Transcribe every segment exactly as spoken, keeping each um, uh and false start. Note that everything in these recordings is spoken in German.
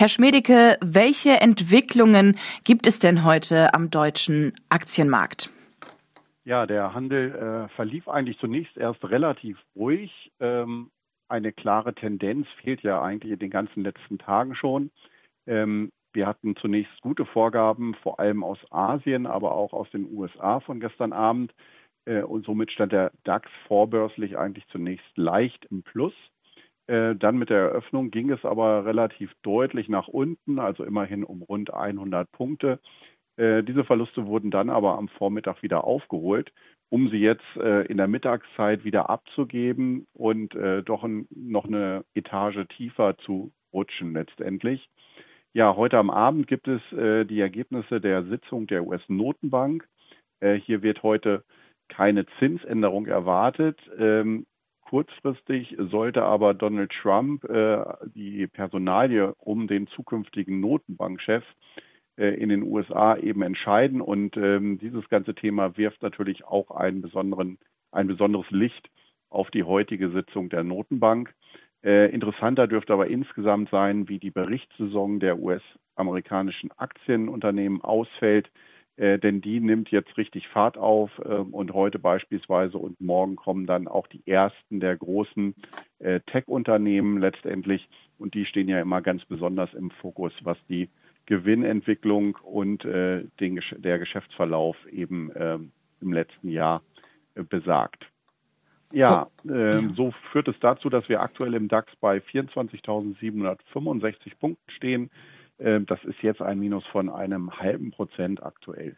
Herr Schmedicke, welche Entwicklungen gibt es denn heute am deutschen Aktienmarkt? Ja, der Handel äh, verlief eigentlich zunächst erst relativ ruhig. Ähm, eine klare Tendenz fehlt ja eigentlich in den ganzen letzten Tagen schon. Ähm, wir hatten zunächst gute Vorgaben, vor allem aus Asien, aber auch aus den U S A von gestern Abend. Äh, und somit stand der DAX vorbörslich eigentlich zunächst leicht im Plus. Äh, dann mit der Eröffnung ging es aber relativ deutlich nach unten, also immerhin um rund hundert Punkte. Äh, diese Verluste wurden dann aber am Vormittag wieder aufgeholt, um sie jetzt äh, in der Mittagszeit wieder abzugeben und äh, doch ein, noch eine Etage tiefer zu rutschen letztendlich. Ja, heute am Abend gibt es äh, die Ergebnisse der Sitzung der U S-Notenbank. Äh, hier wird heute keine Zinsänderung erwartet. Ähm, kurzfristig sollte aber Donald Trump äh, die Personalie um den zukünftigen Notenbankchef äh, in den U S A eben entscheiden. Und ähm, dieses ganze Thema wirft natürlich auch einen besonderen, ein besonderes Licht auf die heutige Sitzung der Notenbank. Äh, interessanter dürfte aber insgesamt sein, wie die Berichtssaison der U S-amerikanischen Aktienunternehmen ausfällt, äh, denn die nimmt jetzt richtig Fahrt auf äh, und heute beispielsweise und morgen kommen dann auch die ersten der großen äh, Tech-Unternehmen letztendlich und die stehen ja immer ganz besonders im Fokus, was die Gewinnentwicklung und äh, den, der Geschäftsverlauf eben äh, im letzten Jahr äh, besagt. Ja, äh, ja, so führt es dazu, dass wir aktuell im DAX bei vierundzwanzigtausendsiebenhundertfünfundsechzig Punkten stehen. Äh, das ist jetzt ein Minus von einem halben Prozent aktuell.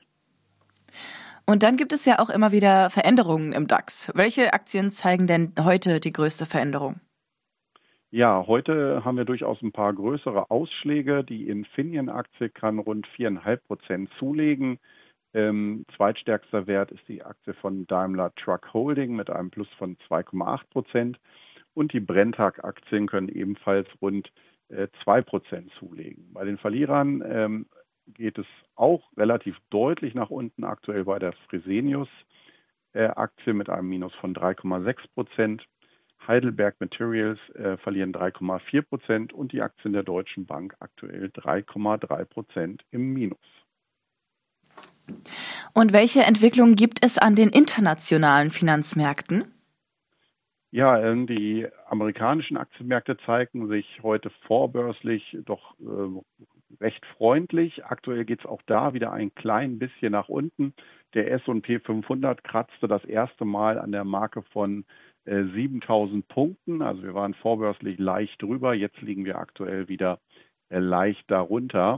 Und dann gibt es ja auch immer wieder Veränderungen im DAX. Welche Aktien zeigen denn heute die größte Veränderung? Ja, heute haben wir durchaus ein paar größere Ausschläge. Die Infineon-Aktie kann rund vier Komma fünf Prozent zulegen. Ähm, zweitstärkster Wert ist die Aktie von Daimler Truck Holding mit einem Plus von zwei Komma acht Prozent und die Brenntag-Aktien können ebenfalls rund äh, zwei Prozent zulegen. Bei den Verlierern ähm, geht es auch relativ deutlich nach unten, aktuell bei der Fresenius-Aktie äh, mit einem Minus von drei Komma sechs Prozent. Heidelberg Materials äh, verlieren drei Komma vier Prozent und die Aktien der Deutschen Bank aktuell drei Komma drei Prozent im Minus. Und welche Entwicklungen gibt es an den internationalen Finanzmärkten? Ja, die amerikanischen Aktienmärkte zeigen sich heute vorbörslich doch äh, recht freundlich. Aktuell geht es auch da wieder ein klein bisschen nach unten. Der S und P fünfhundert kratzte das erste Mal an der Marke von äh, siebentausend Punkten. Also wir waren vorbörslich leicht drüber. Jetzt liegen wir aktuell wieder äh, leicht darunter.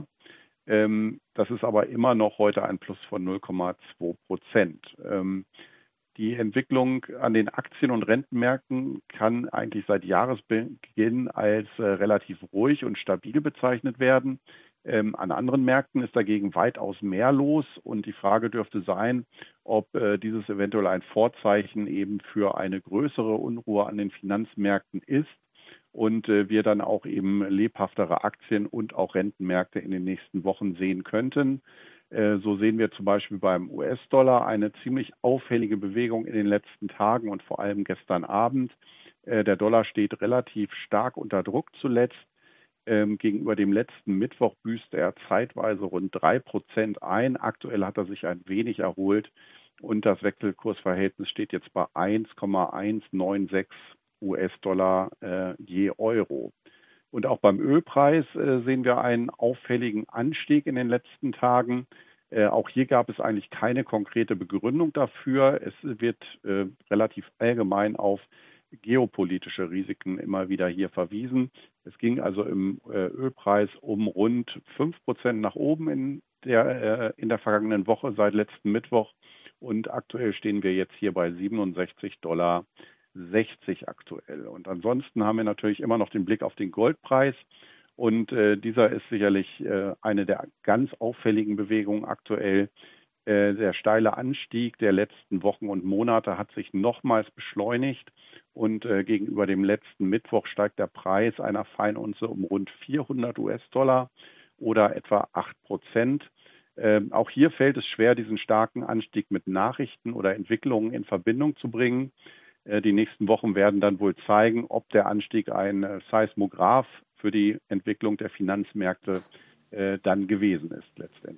Ähm, das ist aber immer noch heute ein Plus von null Komma zwei Prozent. Ähm, die Entwicklung an den Aktien- und Rentenmärkten kann eigentlich seit Jahresbeginn als äh, relativ ruhig und stabil bezeichnet werden. Ähm, an anderen Märkten ist dagegen weitaus mehr los und die Frage dürfte sein, ob äh, dieses eventuell ein Vorzeichen eben für eine größere Unruhe an den Finanzmärkten ist und äh, wir dann auch eben lebhaftere Aktien- und auch Rentenmärkte in den nächsten Wochen sehen könnten. Äh, so sehen wir zum Beispiel beim U S-Dollar eine ziemlich auffällige Bewegung in den letzten Tagen und vor allem gestern Abend. Äh, der Dollar steht relativ stark unter Druck zuletzt. Ähm, gegenüber dem letzten Mittwoch büßte er zeitweise rund drei Prozent ein. Aktuell hat er sich ein wenig erholt und das Wechselkursverhältnis steht jetzt bei eins Komma eins neun sechs U S-Dollar äh, je Euro. Und auch beim Ölpreis äh, sehen wir einen auffälligen Anstieg in den letzten Tagen. Äh, auch hier gab es eigentlich keine konkrete Begründung dafür. Es wird äh, relativ allgemein auf geopolitische Risiken immer wieder hier verwiesen. Es ging also im äh, Ölpreis um rund fünf Prozent nach oben in der, äh, in der vergangenen Woche seit letzten Mittwoch. Und aktuell stehen wir jetzt hier bei siebenundsechzig Dollar sechzig aktuell. Und ansonsten haben wir natürlich immer noch den Blick auf den Goldpreis. Und äh, dieser ist sicherlich äh, eine der ganz auffälligen Bewegungen aktuell. Äh, der steile Anstieg der letzten Wochen und Monate hat sich nochmals beschleunigt. Und äh, gegenüber dem letzten Mittwoch steigt der Preis einer Feinunze um rund vierhundert U S-Dollar oder etwa acht Prozent. Ähm, auch hier fällt es schwer, diesen starken Anstieg mit Nachrichten oder Entwicklungen in Verbindung zu bringen. Die nächsten Wochen werden dann wohl zeigen, ob der Anstieg ein Seismograph für die Entwicklung der Finanzmärkte dann gewesen ist letztendlich.